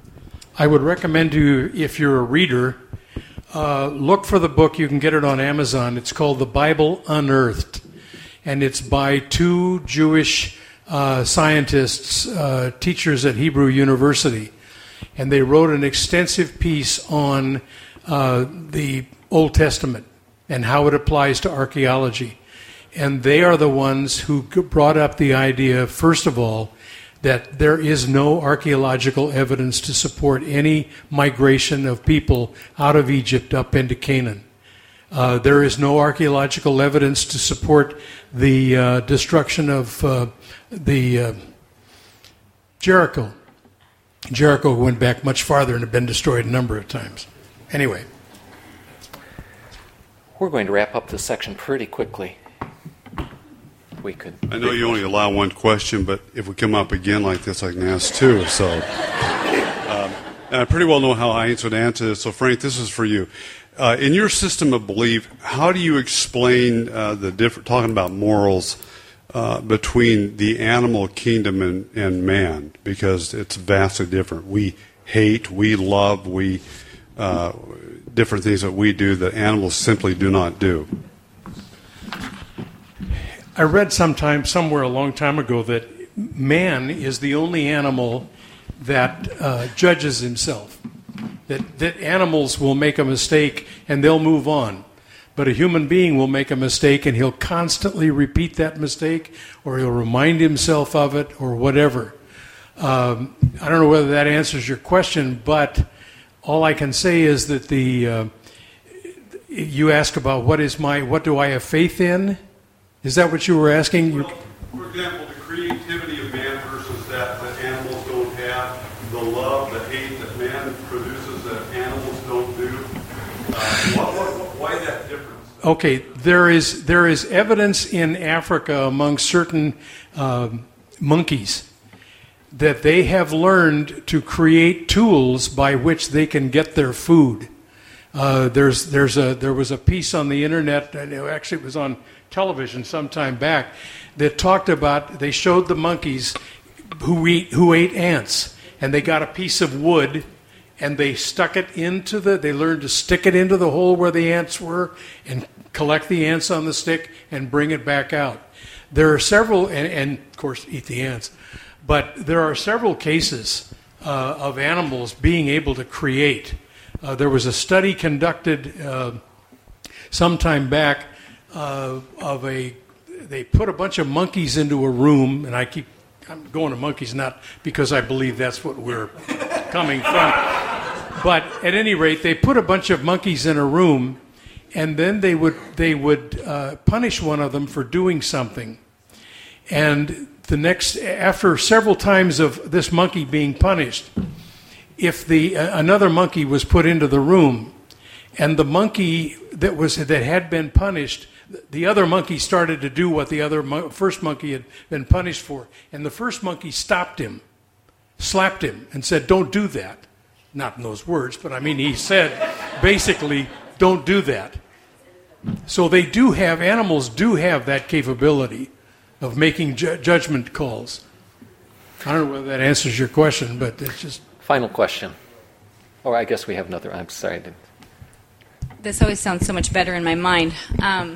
I would recommend to you, if you're a reader, uh, look for the book. You can get it on Amazon. It's called The Bible Unearthed, and it's by two Jewish uh, scientists, uh, teachers at Hebrew University, and they wrote an extensive piece on uh, the Old Testament and how it applies to archaeology. And they are the ones who brought up the idea, first of all, that there is no archaeological evidence to support any migration of people out of Egypt up into Canaan. Uh, there is no archaeological evidence to support the uh, destruction of uh, the uh, Jericho. Jericho went back much farther and had been destroyed a number of times. Anyway. We're going to wrap up this section pretty quickly. we could. I know you only allow one question, but if we come up again like this, I can ask two. So, um, and I pretty well know how Heinz would answer this. So, Frank, this is for you. Uh, in your system of belief, how do you explain uh, the different, talking about morals, uh, between the animal kingdom and, and man? Because it's vastly different. We hate, we love, we uh, different things that we do that animals simply do not do. I read sometime, somewhere a long time ago, that man is the only animal that uh, judges himself. That, that animals will make a mistake and they'll move on. But a human being will make a mistake and he'll constantly repeat that mistake, or he'll remind himself of it, or whatever. Um, I don't know whether that answers your question, but all I can say is that the uh, you ask about what is my what do I have faith in? Is that what you were asking? Well, for example, the creativity of man versus that that animals don't have, the love, the hate that man produces that animals don't do. Uh, what, what, why that difference? Okay, there is there is evidence in Africa among certain um, monkeys that they have learned to create tools by which they can get their food. Uh, there's there's a there was a piece on the internet, and it actually it was on television some time back, that talked about, they showed the monkeys who eat who ate ants, and they got a piece of wood and they stuck it into the, they learned to stick it into the hole where the ants were and collect the ants on the stick and bring it back out. There are several, and, and of course eat the ants, but there are several cases uh, of animals being able to create. Uh, there was a study conducted uh, some time back uh, of a, they put a bunch of monkeys into a room, and I keep, I'm going to monkeys not because I believe that's what we're coming from. But at any rate, they put a bunch of monkeys in a room, and then they would they would uh, punish one of them for doing something. And the next, after several times of this monkey being punished, if the uh, another monkey was put into the room, and the monkey that was that had been punished, the other monkey started to do what the other mo- first monkey had been punished for, and the first monkey stopped him, slapped him, and said, "Don't do that." Not in those words, but I mean, he said, basically, don't do that. So they do have, animals do have that capability of making ju- judgment calls. I don't know whether that answers your question, but it's just... Final question. Or I guess we have another. I'm sorry. I didn't. This always sounds so much better in my mind. Um,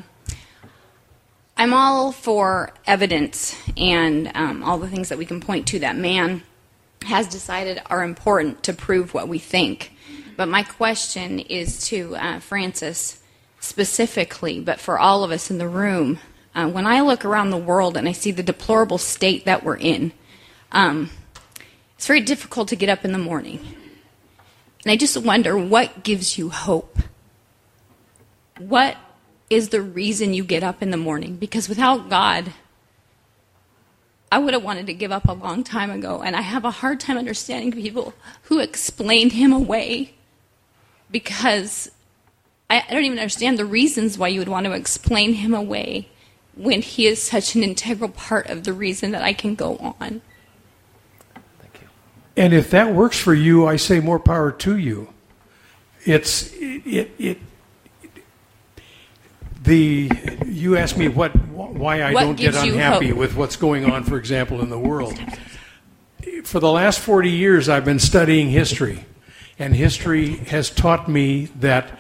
I'm all for evidence and um, all the things that we can point to that man has decided are important to prove what we think. But my question is to uh, Francis specifically, but for all of us in the room. Uh, when I look around the world and I see the deplorable state that we're in, um, it's very difficult to get up in the morning. And I just wonder, what gives you hope? What is the reason you get up in the morning? Because without God, I would have wanted to give up a long time ago, and I have a hard time understanding people who explained him away, because I, I don't even understand the reasons why you would want to explain him away when he is such an integral part of the reason that I can go on. Thank you. And if that works for you, I say more power to you. It's it it. The you asked me what why I what don't get unhappy hope? with what's going on, for example, in the world. For the last forty years, I've been studying history, and history has taught me that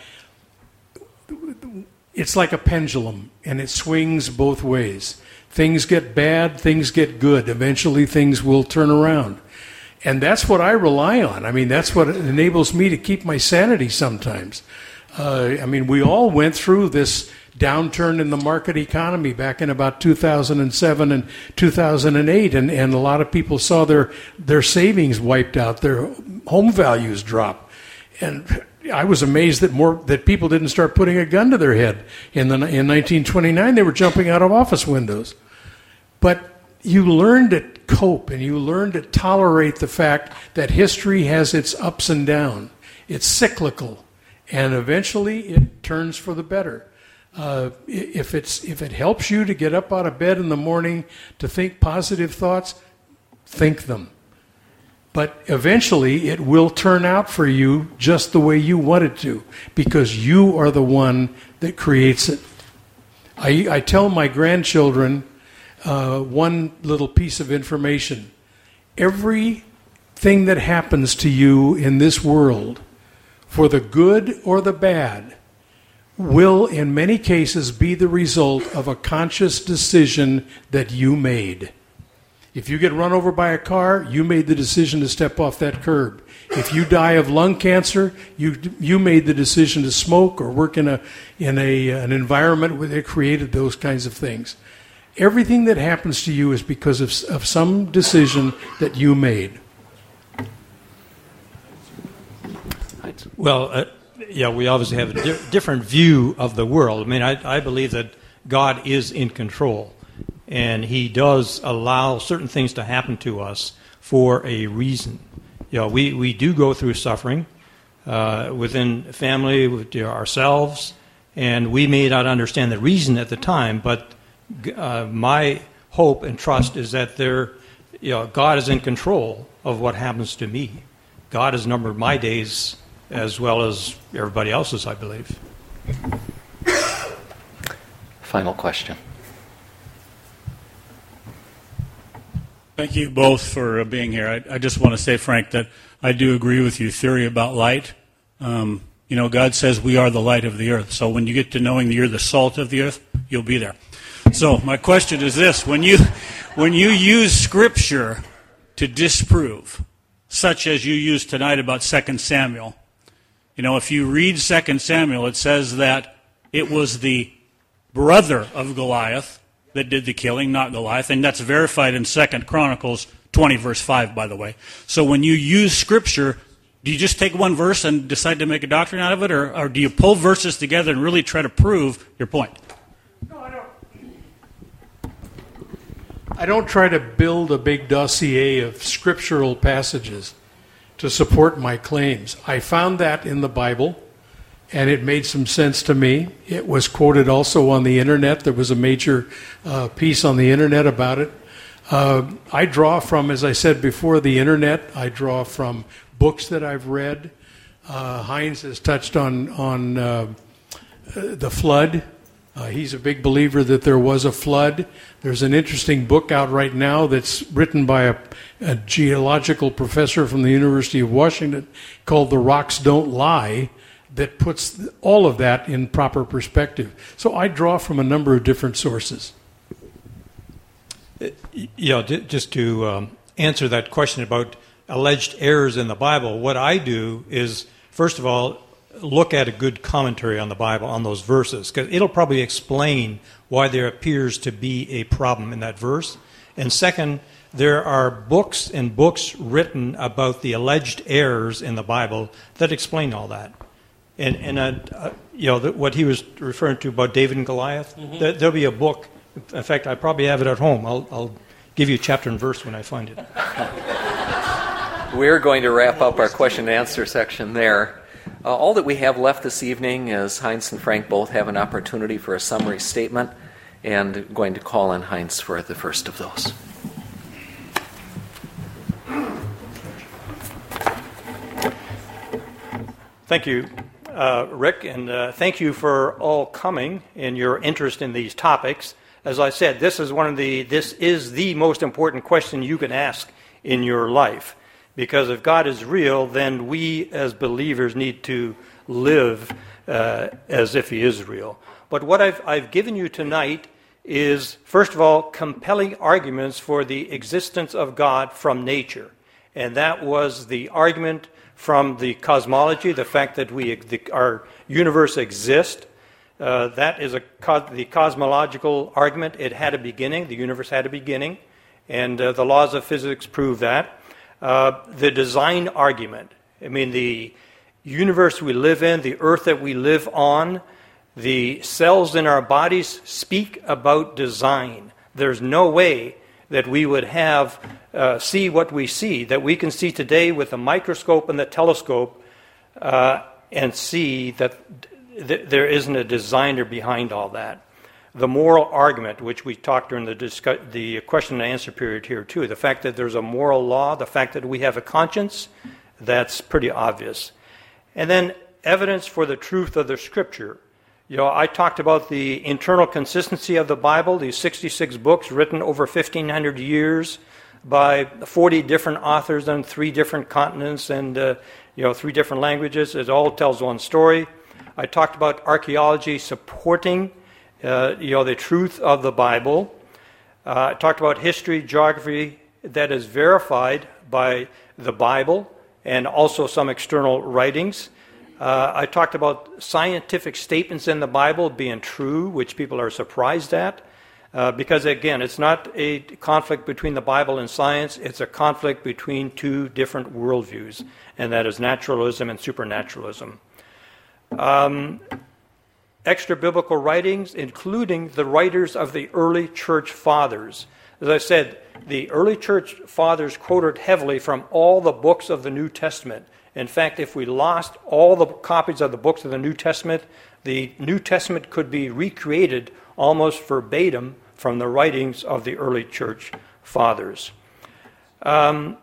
it's like a pendulum, and it swings both ways. Things get bad, things get good. Eventually, things will turn around. And that's what I rely on. I mean, that's what enables me to keep my sanity sometimes. Uh, I mean, we all went through this downturn in the market economy back in about two thousand seven and two thousand eight, and, and a lot of people saw their, their savings wiped out, their home values drop. And I was amazed that more that people didn't start putting a gun to their head. In, the, in nineteen twenty-nine, they were jumping out of office windows. But you learn to cope, and you learn to tolerate the fact that history has its ups and downs. It's cyclical, and eventually it turns for the better. Uh, if it's if it helps you to get up out of bed in the morning to think positive thoughts, think them. But eventually it will turn out for you just the way you want it to, because you are the one that creates it. I, I tell my grandchildren uh, one little piece of information. Everything that happens to you in this world, for the good or the bad, will in many cases be the result of a conscious decision that you made. If you get run over by a car, you made the decision to step off that curb. If you die of lung cancer, you you made the decision to smoke or work in a in a an environment where they created those kinds of things. Everything that happens to you is because of, of some decision that you made. Well, uh, yeah, we obviously have a di- different view of the world. I mean, I, I believe that God is in control, and He does allow certain things to happen to us for a reason. You know, we, we do go through suffering uh, within family, with you know, ourselves, and we may not understand the reason at the time, but uh, my hope and trust is that there, you know, God is in control of what happens to me. God has numbered my days as well as everybody else's, I believe. Final question. Thank you both for uh, being here. I, I just want to say, Frank, that I do agree with your theory about light. Um, you know, God says we are the light of the earth. So when you get to knowing that you're the salt of the earth, you'll be there. So my question is this. When you, when you use Scripture to disprove, such as you used tonight about Second Samuel, you know, if you read Second Samuel, it says that it was the brother of Goliath that did the killing, not Goliath, and that's verified in Second Chronicles twenty, verse five, by the way. So when you use Scripture, do you just take one verse and decide to make a doctrine out of it, or, or do you pull verses together and really try to prove your point? No, I don't. I don't try to build a big dossier of scriptural passages to support my claims. I found that in the Bible, and it made some sense to me. It was quoted also on the internet. There was a major uh, piece on the internet about it. Uh, I draw from, as I said before, the internet. I draw from books that I've read. Uh, Heinz has touched on, on uh, the flood. Uh, he's a big believer that there was a flood. There's an interesting book out right now that's written by a, a geological professor from the University of Washington called The Rocks Don't Lie, that puts all of that in proper perspective. So I draw from a number of different sources. Yeah, just to um, answer that question about alleged errors in the Bible, what I do is, first of all, look at a good commentary on the Bible, on those verses, because it'll probably explain why there appears to be a problem in that verse. And second, there are books and books written about the alleged errors in the Bible that explain all that. And, and uh, uh, you know, the, what he was referring to about David and Goliath, mm-hmm. there, there'll be a book. In fact, I probably have it at home. I'll, I'll give you chapter and verse when I find it. We're going to wrap up our question and answer section there. Uh, all that we have left this evening is Heinz and Frank both have an opportunity for a summary statement, and going to call on Heinz for the first of those. Thank you, uh, Rick, and uh, thank you for all coming and your interest in these topics. As I said, this is one of the this is the most important question you can ask in your life. Because if God is real, then we as believers need to live uh, as if He is real. But what I've, I've given you tonight is, first of all, compelling arguments for the existence of God from nature. And that was the argument from the cosmology, the fact that we the, our universe exists. Uh, that is a the cosmological argument. It had a beginning. The universe had a beginning. And uh, the laws of physics prove that. Uh, the design argument. I mean, the universe we live in, the earth that we live on, the cells in our bodies speak about design. There's no way that we would have uh, see what we see, that we can see today with the microscope and the telescope uh, and see that th- there isn't a designer behind all that. The moral argument, which we talked during the discuss- the question and answer period here too, the fact that there's a moral law, the fact that we have a conscience, that's pretty obvious. And then evidence for the truth of the Scripture. You know, I talked about the internal consistency of the Bible, these sixty-six books written over fifteen hundred years by forty different authors on three different continents and uh, you know three different languages. It all tells one story. I talked about archaeology supporting uh, you know the truth of the Bible. Uh, I talked about history, geography that is verified by the Bible and also some external writings. Uh, I talked about scientific statements in the Bible being true, which people are surprised at. Uh, because, again, it's not a conflict between the Bible and science. It's a conflict between two different worldviews, and that is naturalism and supernaturalism. Um, extra biblical writings, including the writers of the early church fathers. As I said, the early church fathers quoted heavily from all the books of the New Testament. In fact, if we lost all the copies of the books of the New Testament, the New Testament could be recreated almost verbatim from the writings of the early church fathers. Um,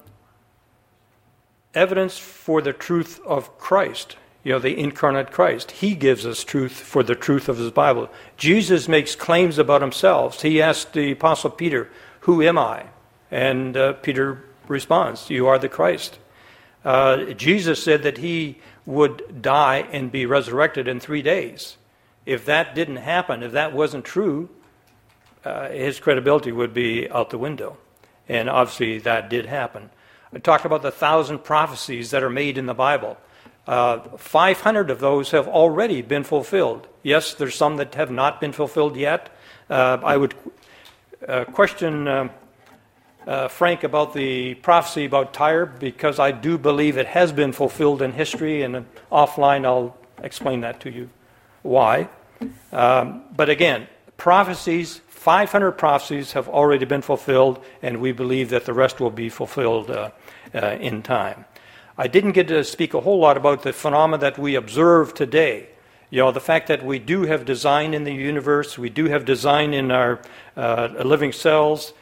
evidence for the truth of Christ, you know, the incarnate Christ. He gives us truth for the truth of his Bible. Jesus makes claims about himself. He asked the Apostle Peter, "Who am I?" And uh, Peter responds, "You are the Christ." Uh, Jesus said that he would die and be resurrected in three days. If that didn't happen, if that wasn't true, uh, his credibility would be out the window. And obviously that did happen. I talked about the thousand prophecies that are made in the Bible. Uh, five hundred of those have already been fulfilled. Yes, there's some that have not been fulfilled yet. Uh, I would uh, question uh, uh, Frank about the prophecy about Tyre, because I do believe it has been fulfilled in history, and uh, offline I'll explain that to you. Why? Um, but again, prophecies, five hundred prophecies have already been fulfilled, and we believe that the rest will be fulfilled uh, uh, in time. I didn't get to speak a whole lot about the phenomena that we observe today. You know, the fact that we do have design in the universe, we do have design in our uh, living cells.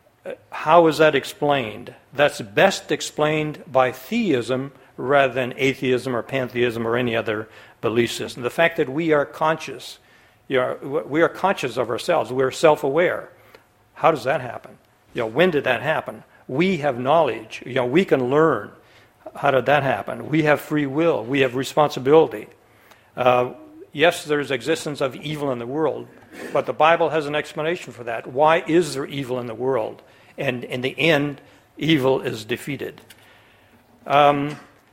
How is that explained? That's best explained by theism rather than atheism or pantheism or any other belief system. The fact that we are conscious, you know, we are conscious of ourselves, we're self-aware. How does that happen? You know, when did that happen? We have knowledge. You know, we can learn. How did that happen? We have free will. We have responsibility. Uh, yes, there's existence of evil in the world, but the Bible has an explanation for that. Why is there evil in the world? And in the end, evil is defeated. Um,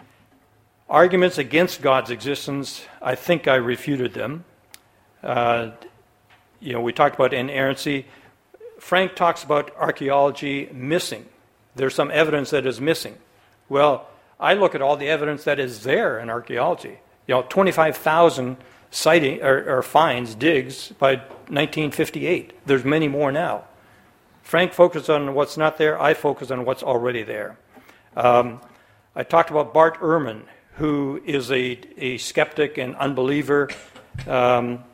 arguments against God's existence, I think I refuted them. Uh, you know, we talked about inerrancy. Frank talks about archaeology missing. There's some evidence that is missing. Well, I look at all the evidence that is there in archaeology. You know, twenty-five thousand sighting or, or finds, digs by nineteen fifty-eight. There's many more now. Frank focused on what's not there. I focus on what's already there. Um, I talked about Bart Ehrman, who is a, a skeptic and unbeliever. Um,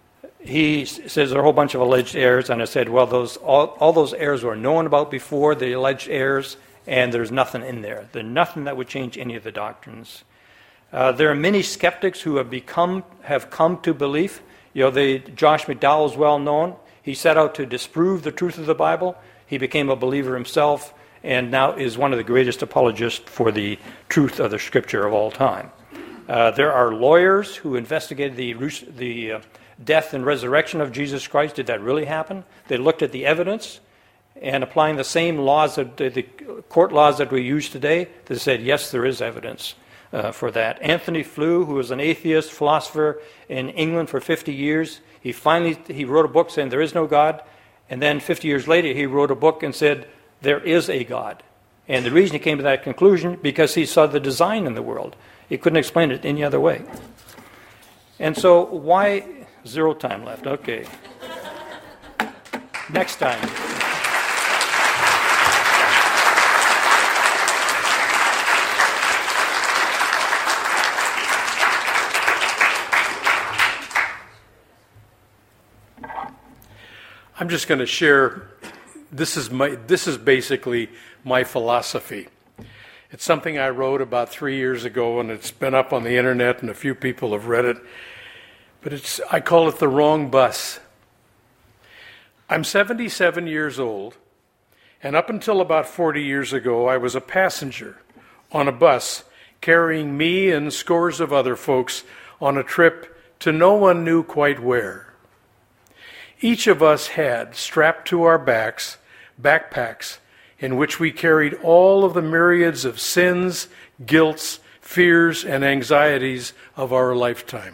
he says there are a whole bunch of alleged errors, and I said, well, those all, all those errors were known about before, the alleged errors, and there's nothing in there. There's nothing that would change any of the doctrines. Uh, there are many skeptics who have become, have come to belief. You know, the, Josh McDowell is well known. He set out to disprove the truth of the Bible. He became a believer himself, and now is one of the greatest apologists for the truth of the Scripture of all time. Uh, there are lawyers who investigated the, the uh, death and resurrection of Jesus Christ. Did that really happen? They looked at the evidence, and applying the same laws, that the, the court laws that we use today, they said, yes, there is evidence uh, for that. Anthony Flew, who was an atheist philosopher in England for fifty years, he finally he wrote a book saying there is no God, and then fifty years later he wrote a book and said there is a God. And the reason he came to that conclusion, because he saw the design in the world. He couldn't explain it any other way. And so why zero time left? Okay. Next time. I'm just going to share, this is, my, this is basically my philosophy. It's something I wrote about three years ago, and it's been up on the internet, and a few people have read it. But it's, I call it the wrong bus. I'm seventy-seven years old, and up until about forty years ago, I was a passenger on a bus carrying me and scores of other folks on a trip to no one knew quite where. Each of us had, strapped to our backs, backpacks in which we carried all of the myriads of sins, guilts, fears, and anxieties of our lifetimes.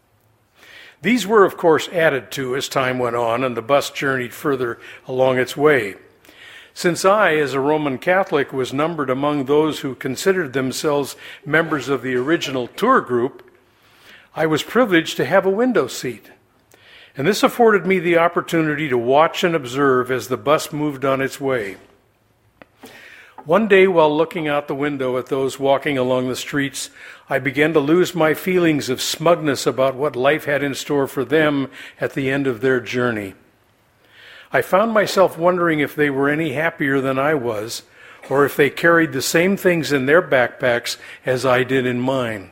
These were, of course, added to as time went on and the bus journeyed further along its way. Since I, as a Roman Catholic, was numbered among those who considered themselves members of the original tour group, I was privileged to have a window seat. And this afforded me the opportunity to watch and observe as the bus moved on its way. One day, while looking out the window at those walking along the streets, I began to lose my feelings of smugness about what life had in store for them at the end of their journey. I found myself wondering if they were any happier than I was, or if they carried the same things in their backpacks as I did in mine.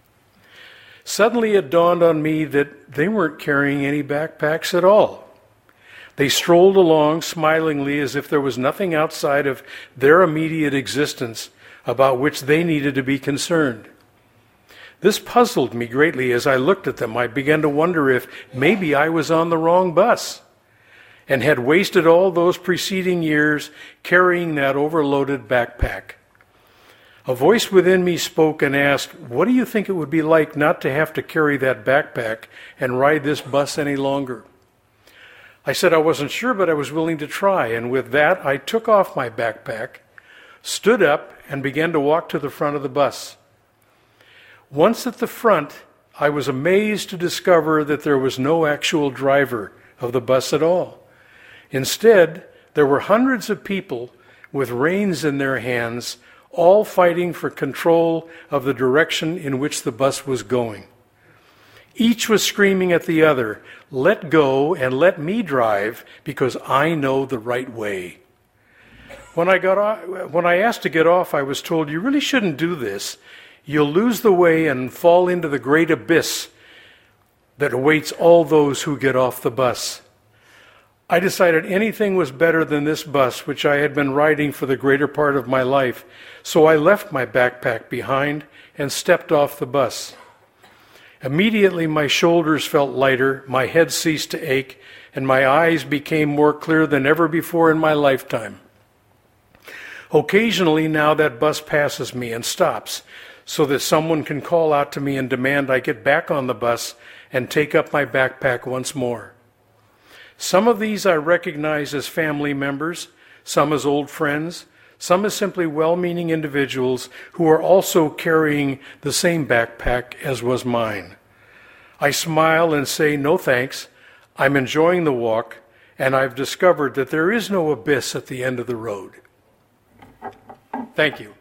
Suddenly it dawned on me that they weren't carrying any backpacks at all. They strolled along smilingly as if there was nothing outside of their immediate existence about which they needed to be concerned. This puzzled me greatly as I looked at them. I began to wonder if maybe I was on the wrong bus and had wasted all those preceding years carrying that overloaded backpack. A voice within me spoke and asked, "What do you think it would be like not to have to carry that backpack and ride this bus any longer?" I said I wasn't sure, but I was willing to try, and with that I took off my backpack, stood up, and began to walk to the front of the bus. Once at the front, I was amazed to discover that there was no actual driver of the bus at all. Instead, there were hundreds of people with reins in their hands, all fighting for control of the direction in which the bus was going. Each was screaming at the other, "Let go and let me drive because I know the right way." When I got off, when I asked to get off, I was told, "You really shouldn't do this. You'll lose the way and fall into the great abyss that awaits all those who get off the bus." I decided anything was better than this bus, which I had been riding for the greater part of my life, so I left my backpack behind and stepped off the bus. Immediately my shoulders felt lighter, my head ceased to ache, and my eyes became more clear than ever before in my lifetime. Occasionally now that bus passes me and stops, so that someone can call out to me and demand I get back on the bus and take up my backpack once more. Some of these I recognize as family members, some as old friends, some as simply well-meaning individuals who are also carrying the same backpack as was mine. I smile and say, "No thanks, I'm enjoying the walk, and I've discovered that there is no abyss at the end of the road." Thank you.